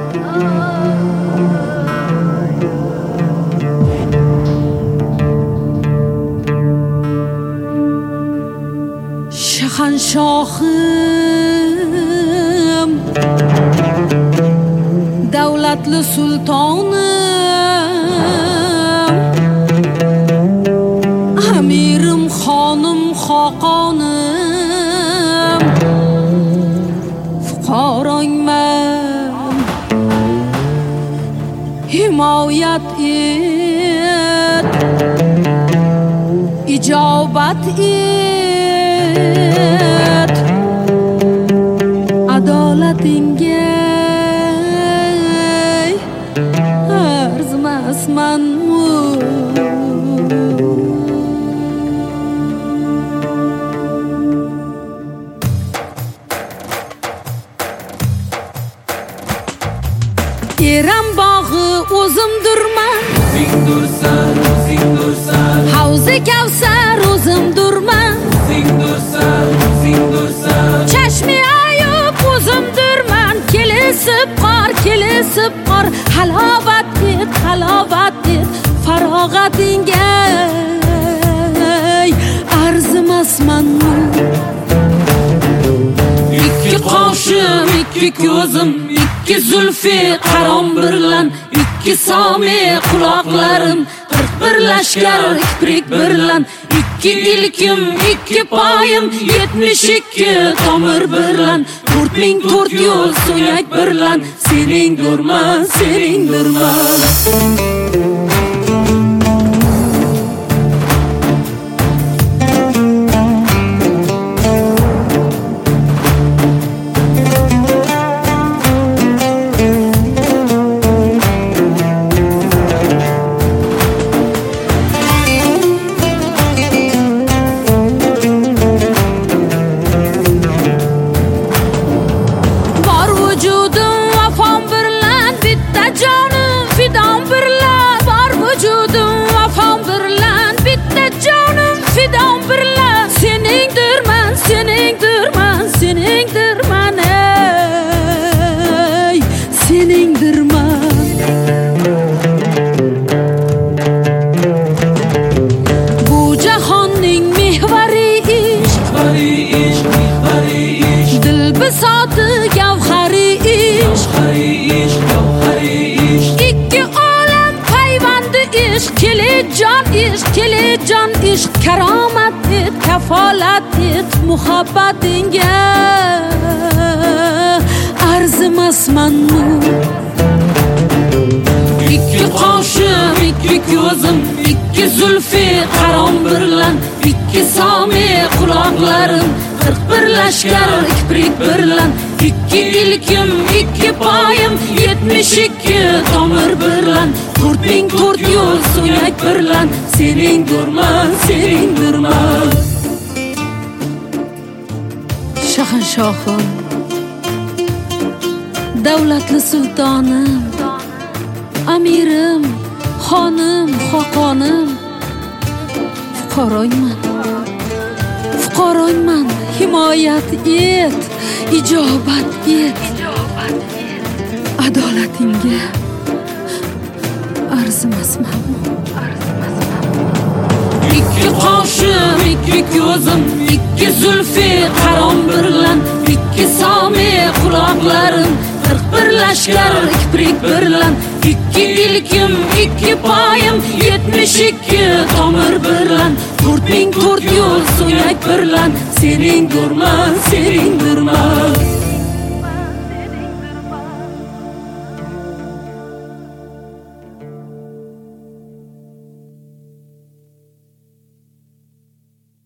Shahanshohim, davlatli sultonim, amirim, xonim, xoqonim, fuqaroyman, himoyat et, ijobat et, adolatingga arzimasmanmi? Eram bog'i o'zimdirman, o'zingdirsan, o'zingdirsan. Havzi Kavsar o'zimdirman, o'zingdirsan, o'zingdirsan. Chashmi Ayub o'zimdirman, kelishib qor, halovat et, farog'atingga arzimasmanmi? Ikki qoshim, ikki ko'zim, ikki zulfi qarom birlan, ikki somi quloqlarim, 41 lashkar kiprik birlan, ikki ilkim, ikki poyim, 72 tomir birlan, 4400 so'yak birlan, seningdirman, seningdirman. Bu jahonning mehvari ish, dilbisoti gavhari ish, ikki olam payvandi ish, kelejon ish, karomat et, kafolat et, muhabbatingga arzimasmanmi? Ikki qoshim, ikki ko'zim, ikki zulfi qarom birlan, ikki somi quloqlarim, 41 lashkar kiprik birlan, ikki ilkim, ikki poyim, 72 tomir birlan, 4400 so'yak birlan, seningdirman, seningdirman. Shahanshohim, davlatli sultonim, amirim, xonim, xoqonim, fuqaroyman, himoyat et, ijobat et, adolatingga arzimasmanmi? Ikki qoshim, ikki ko'zim, ikki zulfi qarom birlan, ikki somi quloqlarim, 41 lashkar kiprik birlan, ikki ilkim, ikki poyim, 72 tomir birlan, 4400 so'yak birlan, seningdirman, seningdirman.